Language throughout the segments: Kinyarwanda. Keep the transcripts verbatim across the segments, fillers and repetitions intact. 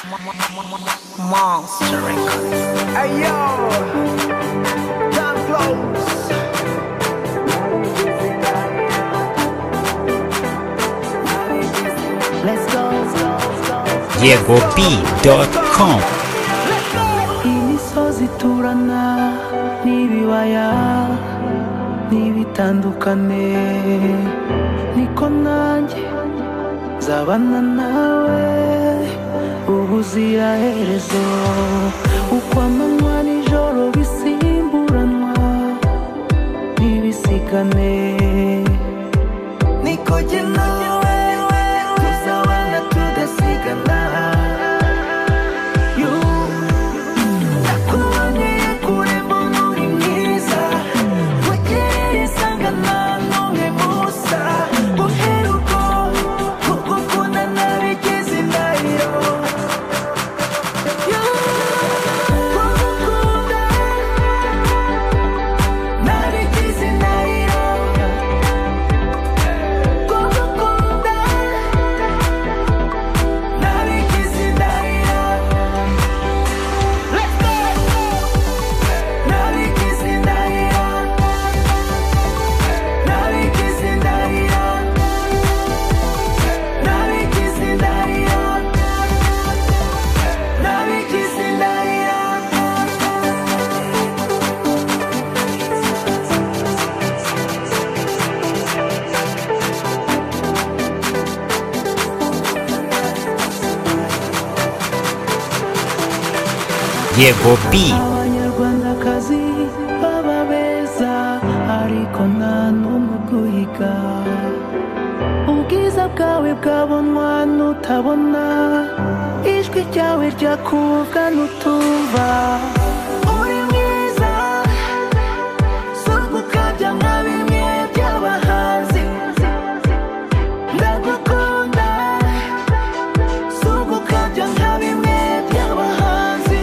Monster Records. Hey yo, time flows. Let's go. Diego B dot com. Imisozi turana n'ibibaya n'ibitandukane, niko nanjye nzabana nawe ubuziraherezo, uko amanywa n'ijoro bisimburanwa ntibisigane, niko jye nawe tuzabana tudasigana. Diego B. Abanyarwandakazi baba beza ariko nta n'umwe uguhiga, ubwiza bwawe bwabonwa n'utabona, ijwi ryawe ryakumvwa n'utumva. Uri mwiza si ugukabya nka bimwe by'abahanzi, ndagukunda si ugukabya nka bimwe by'abahanzi.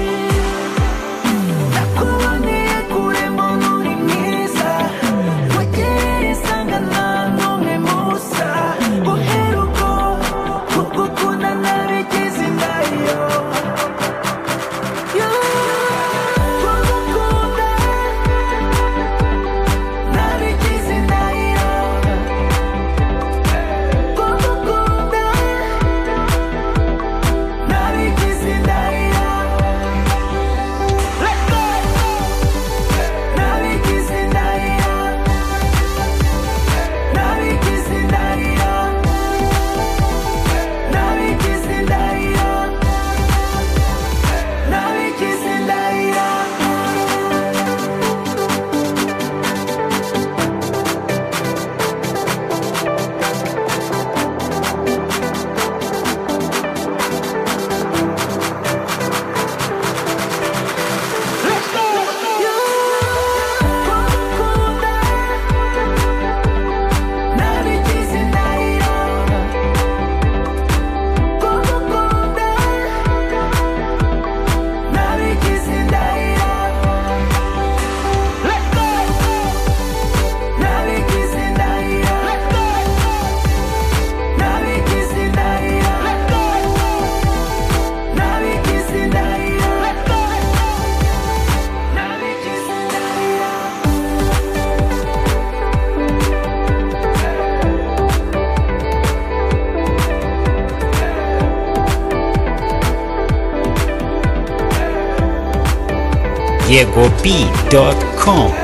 Diego B dot com.